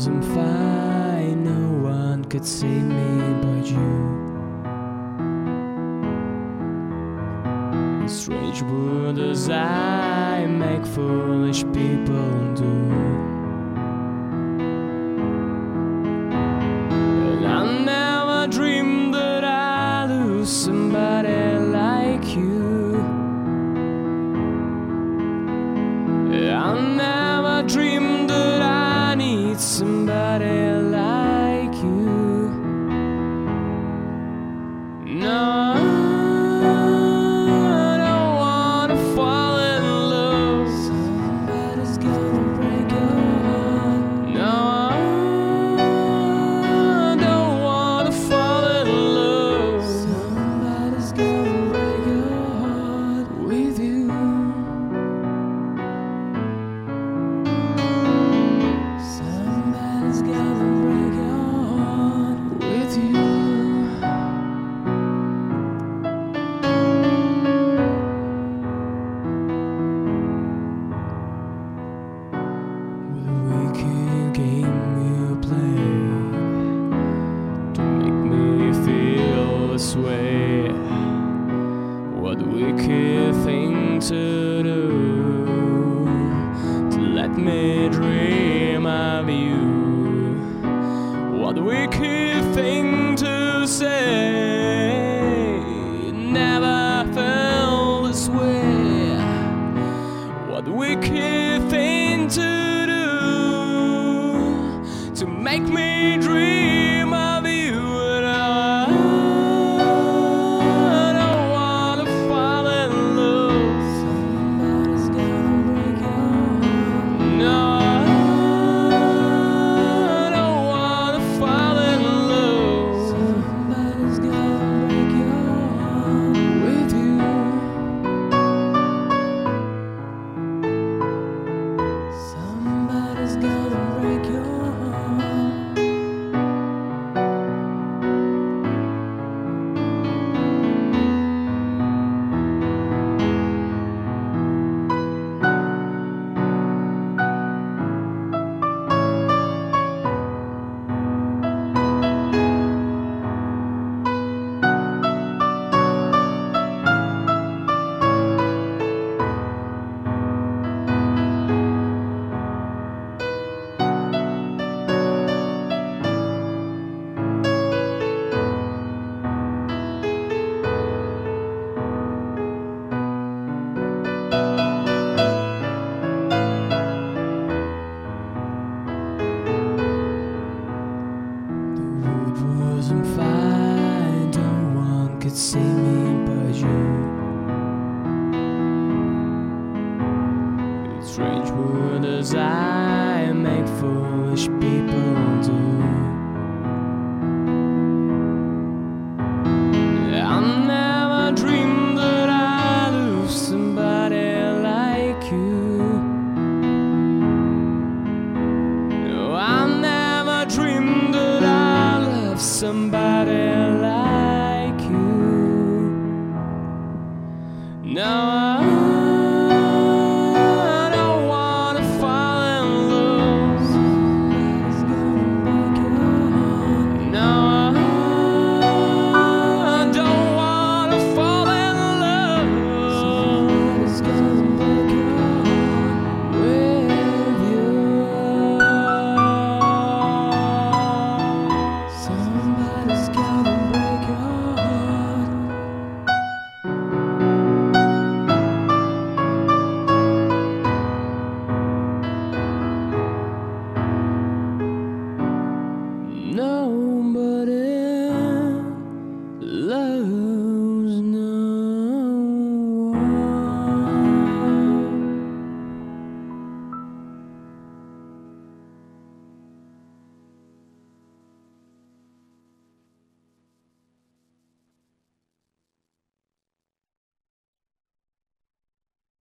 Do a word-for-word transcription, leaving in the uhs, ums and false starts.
wasn't fine, no one could save me but you. In strange world as I make foolish people do. And I never dreamed that I'd lose somebody like you. I never dreamed that I need somebody like you. No, I don't wanna fall in love. Somebody's gonna break your heart. No, I don't wanna fall in love. Somebody's gonna break your heart with you. Somebody's gonna break your heart with you. What a wicked game you played to make me feel this way. What a wicked thing to do, to let me dream of you. What a wicked thing to say. Never felt this way. What a wicked thing to do, to make me dream of you. And I don't wanna fall in love. Somebody's gonna break your heart. No, I don't wanna fall in love. Somebody's gonna break your heart with you. Somebody's gonna break your heart. Wasn't fine, no one could see me but you. It's strange world as I make foolish people do. I never dreamed that I'd lose somebody like you. No, I never dreamed that I'd love somebody like you. No.